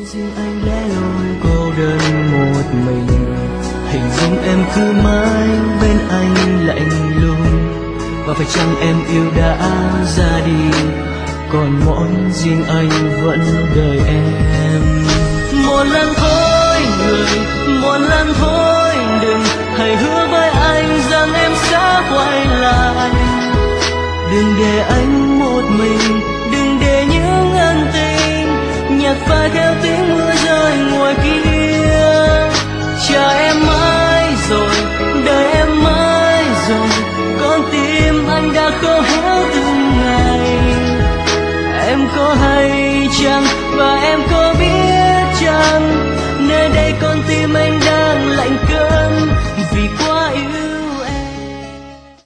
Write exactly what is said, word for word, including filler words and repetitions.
riêng anh lẻ loi cô đơn một mình, hình dung em cứ mãi bên anh lạnh lùng. Và phải chăng em yêu đã ra đi, còn mỗi riêng anh vẫn đợi em. Một lần thôi người, một lần thôi đừng, hãy hứa với anh rằng em sẽ quay lại. Đừng để anh một mình, đừng để những ân tình nhạt phai theo tiếng mưa rơi ngoài kia. Chờ em mãi rồi, đợi em mãi rồi, con tim anh đã khô héo từng ngày. Em có hay chăng và em có